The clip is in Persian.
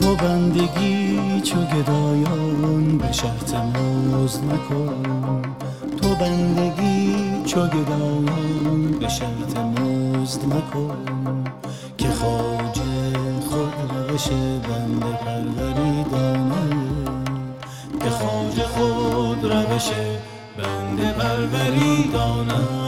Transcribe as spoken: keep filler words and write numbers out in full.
تو بندگی چو گدایان به شرط مزد مکن، تو بندگی چو گدایان به شرط مزد مکن، که خواجه خود روش بنده پروری داند، که خواجه خود روش بنده پروری داند.